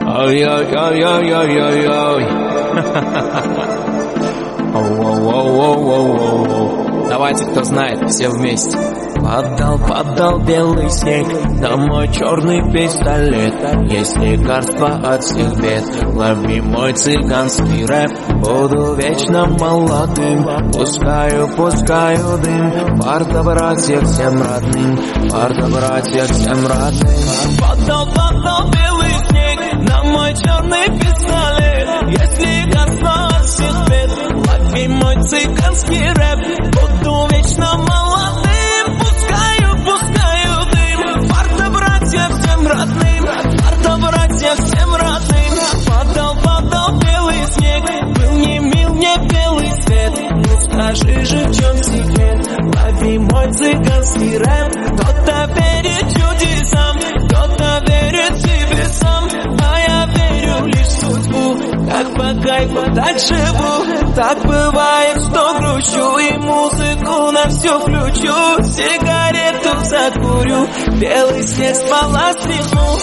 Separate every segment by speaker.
Speaker 1: Ой-ой-ой-ой-ой-ой-ой. Давайте, кто знает, все вместе. Падал белый снег на мой черный пистолет. Есть лекарство от всех бед. Лови мой цыганский рэп. Буду вечно молодым. Пускаю дым. Парта братья всем родным. Парта братья всем родным. Падал белый снег на мой черный пистолет. Есть лекарство от всех бед. Лови мой цыганский рэп. Буду вечно молодым. Пускаю дым. Парта братья всем родным. Парта братья всем родным. Падал белый снег. Был не мил мне белый свет. Ну скажи же, в чем секрет? Лови мой цыганский рэп. Кто-то верит чудесам, кто-то верит себе сам. А я верю лишь в судьбу. Как по кайфу так живу. Так бывает, что грущу и музыку на всю включу. Сигарету закурю, белый снег с пола стряхну.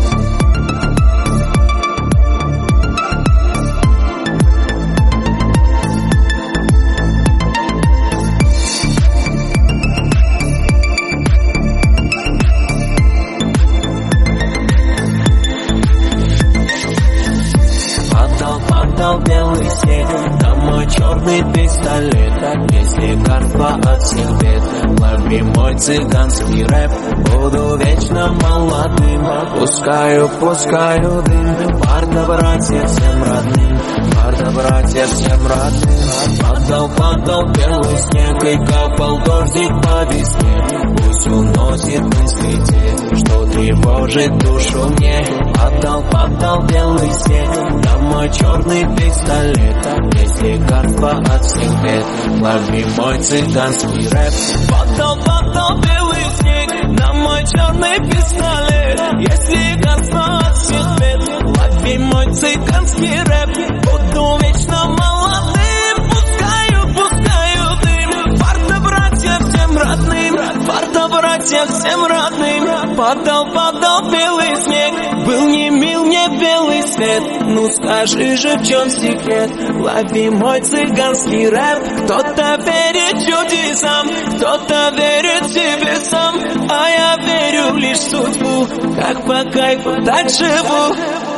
Speaker 1: Падал белый снег на мой черный пистолет. Есть лекарство от всех бед. Лови мой цыганский рэп. Буду вечно молодым. Пускаю дым. Парта братья всем родным. Парта братья всем родным. Падал белый снег и капал дождик по весне. Пусть уносит мысли те, что тревожит душу мне. Падал белый снег на мой черный пистолет. Есть лекарство от всех бед. Лови мой цыганский рэп. Падал белый снег на мой черный пистолет. Есть лекарство от всех бед. Лови мой цыганский рэп. Буду вечно молодым. Пускаю дым. Парта братья всем родным. Парта братья всем родным. Падал белый снег. Был не мил мне белый свет. Ну скажи же, в чем секрет? Лови мой цыганский рэп. Кто-то верит чудесам, кто-то верит себе сам. А я верю лишь в судьбу. Как по кайфу так живу.